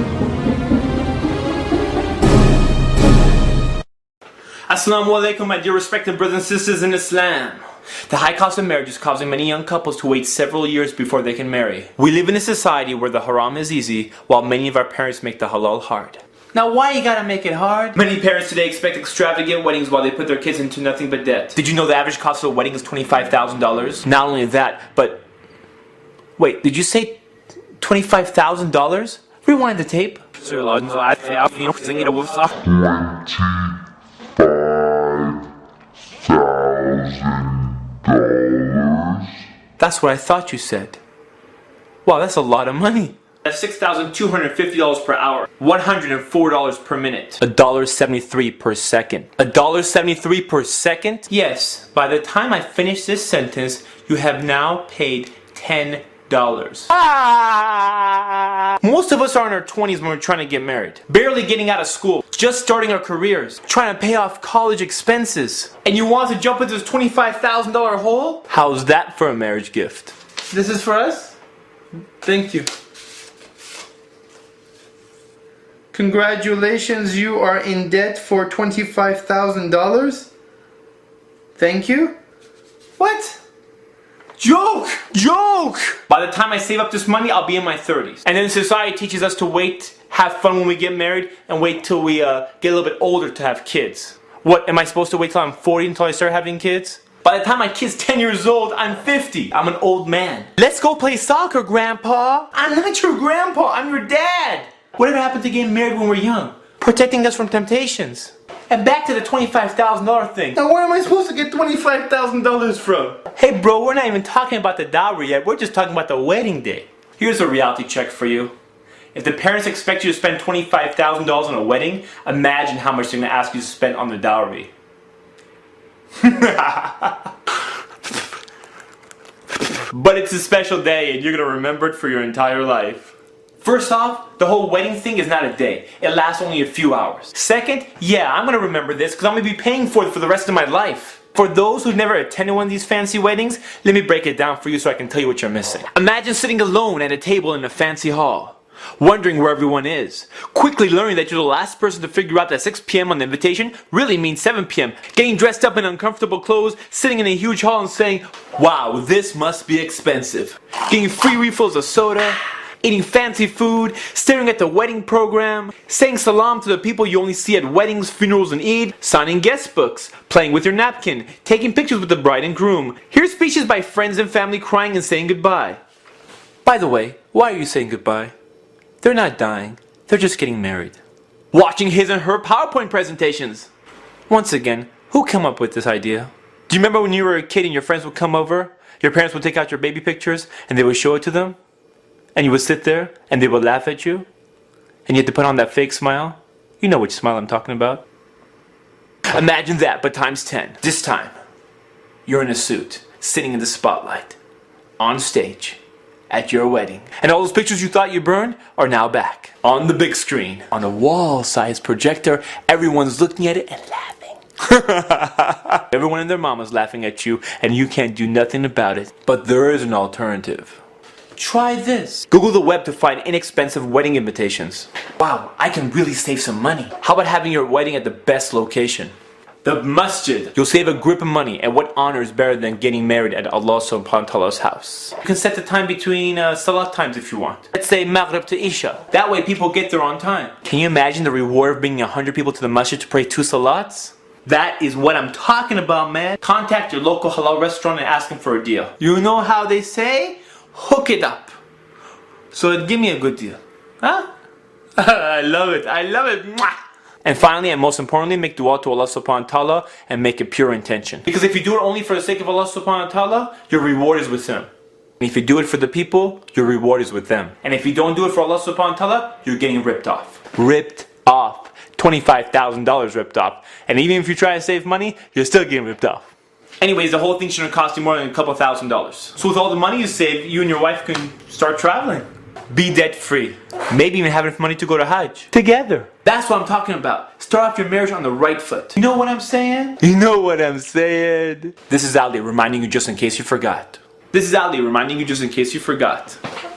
Assalamu alaikum, my dear respected brothers and sisters in Islam. The high cost of marriage is causing many young couples to wait several years before they can marry. We live in a society where the haram is easy, while many of our parents make the halal hard. Now why you gotta make it hard? Many parents today expect extravagant weddings while they put their kids into nothing but debt. Did you know the average cost of a wedding is $25,000? Not only that, but... Wait, did you say $25,000? Rewind the tape. That's what I thought you said. Wow, that's a lot of money. That's $6,250 per hour. $104 per minute. $1.73 per second. $1.73 per second? Yes, by the time I finish this sentence, you have now paid $10. Most of us are in our 20s when we're trying to get married. Barely getting out of school. Just starting our careers. Trying to pay off college expenses. And you want to jump into this $25,000 hole? How's that for a marriage gift? This is for us? Thank you. Congratulations, you are in debt for $25,000. Thank you. What? Joke! Joke! By the time I save up this money, I'll be in my 30s. And then society teaches us to wait, have fun when we get married, and wait till we get a little bit older to have kids. What, am I supposed to wait till I'm 40 until I start having kids? By the time my kid's 10 years old, I'm 50. I'm an old man. Let's go play soccer, Grandpa. I'm not your grandpa, I'm your dad. Whatever happened to getting married when we're young? Protecting us from temptations. And back to the $25,000 thing. Now where am I supposed to get $25,000 from? Hey bro, we're not even talking about the dowry yet. We're just talking about the wedding day. Here's a reality check for you. If the parents expect you to spend $25,000 on a wedding, imagine how much they're going to ask you to spend on the dowry. But it's a special day and you're going to remember it for your entire life. First off, the whole wedding thing is not a day. It lasts only a few hours. Second, yeah, I'm going to remember this because I'm going to be paying for it for the rest of my life. For those who've never attended one of these fancy weddings, let me break it down for you so I can tell you what you're missing. Imagine sitting alone at a table in a fancy hall, wondering where everyone is, quickly learning that you're the last person to figure out that 6 p.m. on the invitation really means 7 p.m., getting dressed up in uncomfortable clothes, sitting in a huge hall and saying, wow, this must be expensive, getting free refills of soda, eating fancy food, staring at the wedding program, saying salam to the people you only see at weddings, funerals, and Eid, signing guest books, playing with your napkin, taking pictures with the bride and groom, hear speeches by friends and family crying and saying goodbye. By the way, why are you saying goodbye? They're not dying, they're just getting married. Watching his and her PowerPoint presentations. Once again, who came up with this idea? Do you remember when you were a kid and your friends would come over? Your parents would take out your baby pictures and they would show it to them? And you would sit there, and they would laugh at you, and you had to put on that fake smile. You know which smile I'm talking about. Imagine that, but times 10. This time, you're in a suit, sitting in the spotlight, on stage, at your wedding. And all those pictures you thought you burned are now back, on the big screen, on a wall-sized projector. Everyone's looking at it and laughing. Everyone and their mama's laughing at you, and you can't do nothing about it. But there is an alternative. Try this. Google the web to find inexpensive wedding invitations. Wow, I can really save some money. How about having your wedding at the best location? The masjid. You'll save a grip of money, and what honor is better than getting married at Allah subhanahu wa ta'ala's house? You can set the time between salat times if you want. Let's say Maghrib to Isha. That way people get there on time. Can you imagine the reward of bringing 100 people to the masjid to pray 2 salats? That is what I'm talking about, man. Contact your local halal restaurant and ask them for a deal. You know how they say? Hook it up. So give me a good deal. Huh? I love it. I love it. Mwah! And finally, and most importantly, make dua to Allah subhanahu wa ta'ala and make a pure intention. Because if you do it only for the sake of Allah subhanahu wa ta'ala, your reward is with Him. And if you do it for the people, your reward is with them. And if you don't do it for Allah subhanahu wa ta'ala, you're getting ripped off. Ripped off. $25,000 ripped off. And even if you try to save money, you're still getting ripped off. Anyways, the whole thing shouldn't cost you more than a couple $1,000s. So with all the money you save, you and your wife can start traveling. Be debt free. Maybe even have enough money to go to Hajj. Together. That's what I'm talking about. Start off your marriage on the right foot. You know what I'm saying? You know what I'm saying? This is Ali reminding you just in case you forgot.